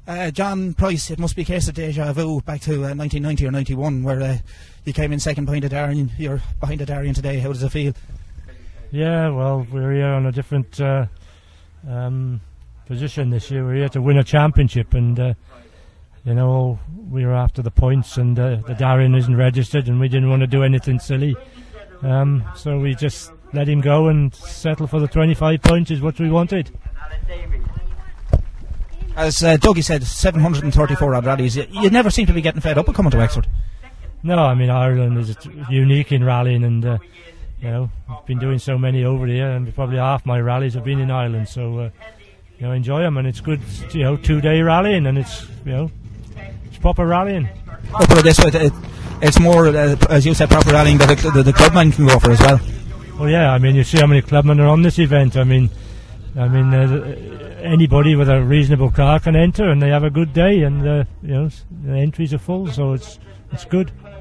John Price, it must be a case of deja vu back to 1990 or 91 where you came in second behind Darien. You're behind Darien today. How does it feel? Yeah, well, we're here on a different position this year. We're here to win a championship, and we were after the points, and the Darien isn't registered, and we didn't want to do anything silly. So we just let him go and settle for the 25 points is what we wanted. As Dougie said, 734 odd rallies. You never seem to be getting fed up with coming to Wexford. No, I mean, Ireland is unique in rallying, and I've been doing so many over here, and probably half my rallies have been in Ireland, so enjoy them, and it's good 2-day rallying, and it's proper rallying. I'll put it this way, it's more, as you said, proper rallying that the clubman can go for as well. Well, yeah, I mean, you see how many clubmen are on this event. I mean, anybody with a reasonable car can enter, and they have a good day, and the entries are full, so it's good.